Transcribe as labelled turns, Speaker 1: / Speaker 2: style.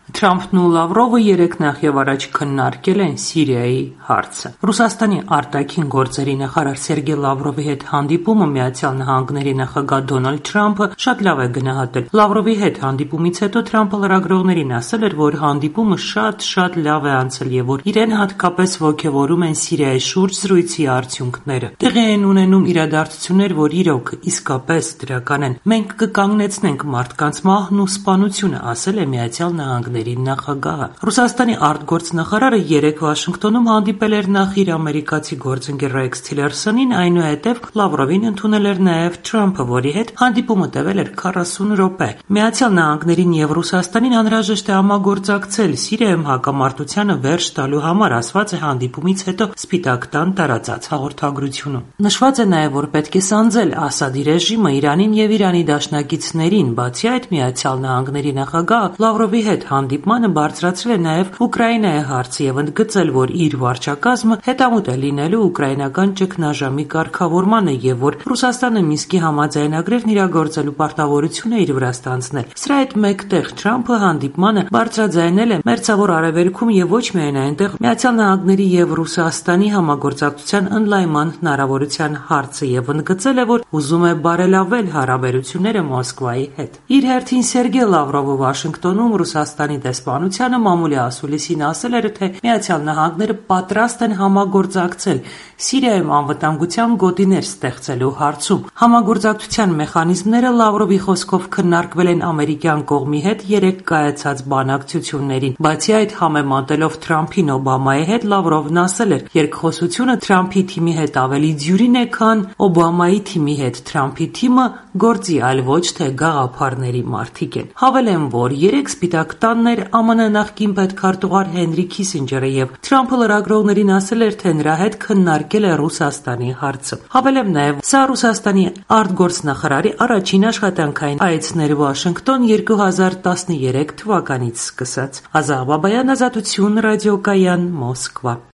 Speaker 1: Թրամփն ու Լավրովը երեկ նախ եւ առաջ քննարկել են Սիրիայի հարցը։ Ռուսաստանի արտաքին գործերի նախարար Սերգեյ Լավրովի հետ հանդիպումը Միացյալ Նահանգների նախագահ Դոնալդ Թրամփը շատ լավ է գնահատել։ Լավրովի հետ հանդիպումից հետո Թրամփը լրագրողներին ասել էր, որ հանդիպումը շատ լավ է անցել եւ որ իրեն հատկապես ողջևորում են Սիրիայի շուրջ զրույցի արդյունքները։ Տեղի են ունենում իրադարձություններ, որ իրոք իսկապես դրական են։ Մենք կկանգնեցնենք մարդկանց մահն ու սպանությունը, ասել է Միացյալ Նահանգների նախագահը։ Ռուսաստանի արտգործնախարարը երեկ Վաշինգտոնում հանդիպել էր նախ իր ամերիկացի գործընկեր Ռեքս Թիլերսոնին, այնուհետև Լավրովին ընդունել էր նաև Թրամփը, որի հետ հանդիպումը տևել էր 40 րոպե։ Միացյալ Նահանգներին եւ Ռուսաստանին անհրաժեշտ է համագործակցել Սիրիայում հակամարտությանը վերջ տալու համար, ասված է հանդիպումից հետո Սպիտակ տան տարածած հաղորդագրությունում։ Նշված է նաև, որ պետք է սանձել Ասադի ռեժիմը Իրանին եւ Իրանի դաշնակիցներին։ Բացի այդ, Միացյալ Նահանգների նախագահը Լավրովի հետ հանդիպմանը բարձրացրել է նաև Ուկրաինայի հարցը եւ ընդգծել, որ իր վարչակազմը հետամուտ է լինելու ուկրաինական ճգնաժամի կարգավորմանը եւ որ Ռուսաստանը Մինսկի համաձայնագրերն իրագործելու պարտավորություն է իր վրա ստանձնել։ Սրա հետ մեկտեղ Թրամփը հանդիպմանը բարձրաձայնել է Մերձավոր Արևելքում եւ ոչ միայն այնտեղ Միացյալ Նահանգների եւ Ռուսաստանի համագործակցության ընդլայնման հնարավորության հարցը եւ ընդգծել է, որ ուզում է բարելավել հարաբերությունները Մոսկվայի հետ։ Իր հերթին Սերգեյ Լավրովը Վաշինգտոնում Ռուսաստանի դեսպանությանը մամուլի ասուլիսին ասել էր, թե Միացյալ Նահանգները պատրաստ են համագործակցել Սիրիայում անվտանգության գոտիներ ստեղծելու հարցում։ Համագործակցության մեխանիզմները Լավրովի խոսքով քննարկվել են ամերիկյան կողմի հետ երեք կայացած բանակցություններին։ Բացի այդ, համեմատելով Թրամփին Օբամայի հետ, Լավրովն ասել էր, երկխոսությունը Թրամփի թիմի հետ ավելի դյուրին է, քան Օբամայի թիմի հետ։ Թրամփի թիմը գործի, այլ ոչ թե գաղափարների մարդիկ են։ Հավելեմ, որ երեք Սպիտակ տանն էր ԱՄՆ նախկին պետքարտուղար Հենրի Քիսինջերը եւ Թրամփը լրագրողներին ասել էր, թե նրա հետ քննարկել է Ռուսաստանի հարցը։ Հավելեմ նաեւ, սա Ռուսաստանի արտգործնախարարի առաջին աշխատանքային այցն էր Վաշինգտոն 2013 թվականից սկսած։ Ազատ Բաբայան, Ազատություն, ռադիոկայան, Մոսկվա։